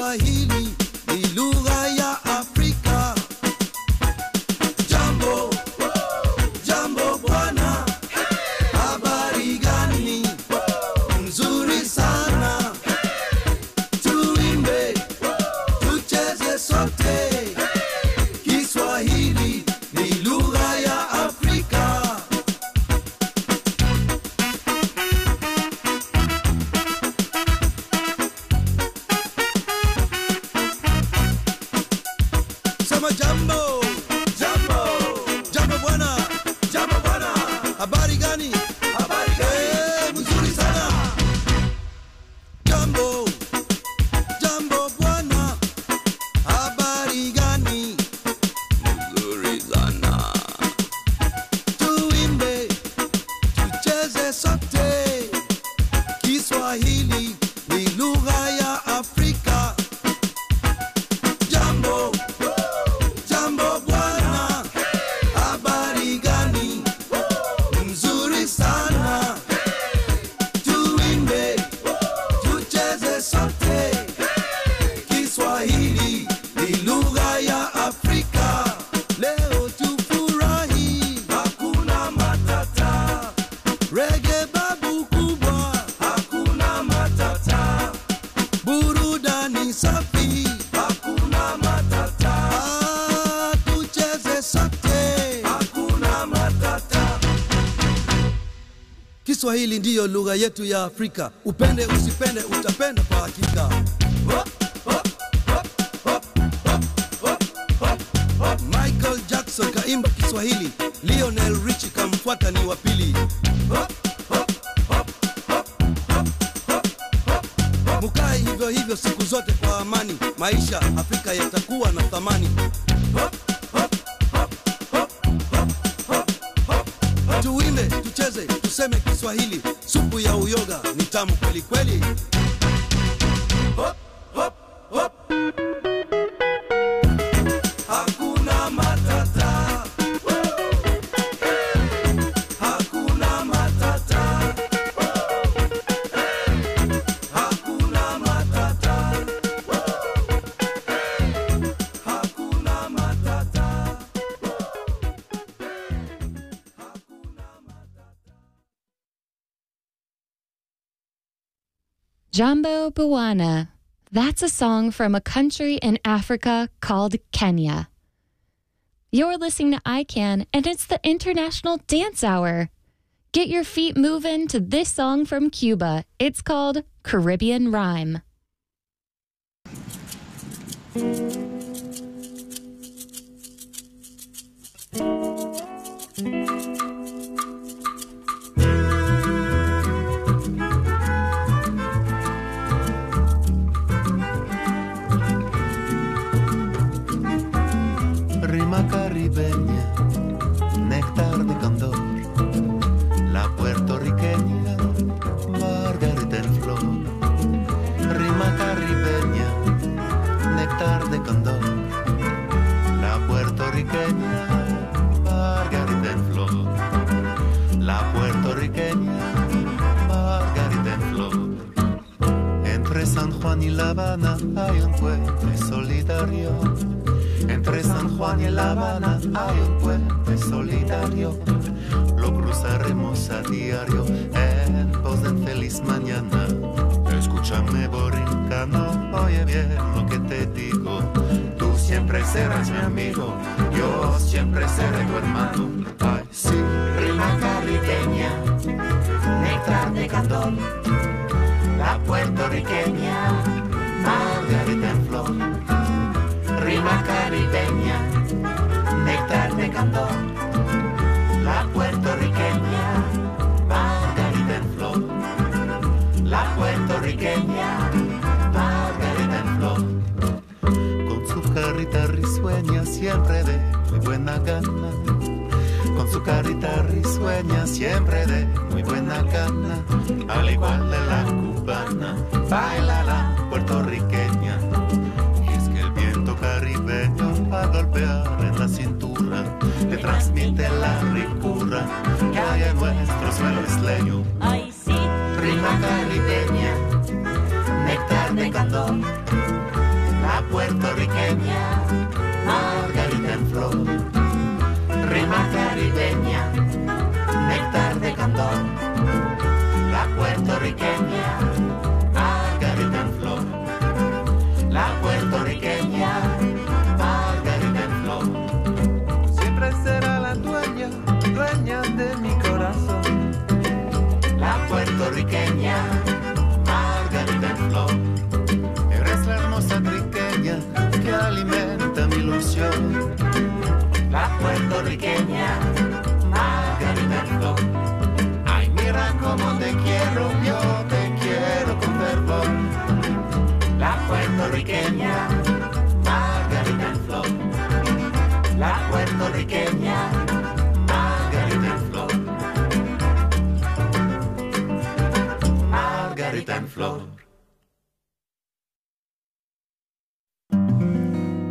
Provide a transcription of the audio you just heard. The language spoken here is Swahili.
Kiswahili ni lugha ya Afrika. Jambo, jambo bwana, habari gani? Nzuri sana. Tuimbe, tucheze sote. Kiswahili ni lugha ya Afrika. Sema jambo, jambo, jambo bwana, jambo bwana. Habari gani? Habari gani? Mzuri sana. Jambo, jambo bwana. Habari gani? Mzuri sana. Tuimbe, tucheze sote. Kiswahili ni lugha ya Afrika. Jambo, jambo bwana, habari gani? Mzuri sana. Tuimbe, tucheze sote. Kiswahili ni lugha ya Afrika. Leo tufurahi, hakuna matata. Reggae babu kubwa, hakuna matata. Burudani safi, hakuna matata. Tucheze sote, hakuna matata. Kiswahili ndiyo lugha yetu ya Afrika. Upende usipende, utapenda kwa hakika. Hop, hop, hop, hop, hop, hop, hop, hop. Michael Jackson kaimba Kiswahili, Lionel Richie kamfuata ni wa pili. Hop, hop, hop, hop, hop, hop, hop. Mukae hivyo hivyo siku zote kwa amani, maisha Afrika yatakuwa na thamani. Hop, hop, hop, hop, hop, hop, hop. Tuimbe, tucheze, tuseme Kiswahili, supu ya uyoga ni tamu kweli kweli. Hop, hop, hop. Hakuna matata. Hakuna matata. Hakuna matata. Hakuna matata. Jambo Bwana. That's a song from a country in Africa called Kenya. You're listening to ICANN, and it's the International Dance Hour. Get your feet moving to this song from Cuba. It's called Caribbean Rhyme. Rima caribeña, néctar de candor, la puertorriqueña, margarita en flor. Rima caribeña, néctar de candor, la puertorriqueña, margarita en flor. La puertorriqueña, margarita en flor. Entre San Juan y La Habana hay un puente solitario. Entre San Juan y La Habana hay un puente solitario. Lo cruzaremos a diario en pos de feliz mañana. Escúchame, borincano, oye bien lo que te digo. Tú siempre serás mi amigo, yo siempre seré tu hermano. Ay, sí. Rima caribeña, néctar de candor, la puertorriqueña, margarita en flor. Rima caribeña, néctar de candor, la puertorriqueña, margarita en flor. La puertorriqueña, margarita en flor. Con su carita risueña siempre de muy buena gana. Con su carita risueña siempre de muy buena gana. Al igual de la cubana, baila la puertorriqueña. Y es que el viento caribeño al golpear en la cintura le transmite la ricura que hay en nuestro suelo isleño. Ay, sí. Rima caribeña, néctar de candor, puertorriqueña, margarita en flor, rima caribeña, néctar de candor, la puertorriqueña, margarita en flor, la puertorriqueña, margarita en flor. Siempre será la dueña, dueña de mi corazón. La puertorriqueña, margarita en flor. Eres la hermosa triqueña que alimenta mi ilusión. La puertorriqueña, margarita en flor. Ay, mira cómo te quiero, yo te quiero con fervor. La puertorriqueña, margarita en flor. La puertorriqueña, margarita en flor. Margarita en flor.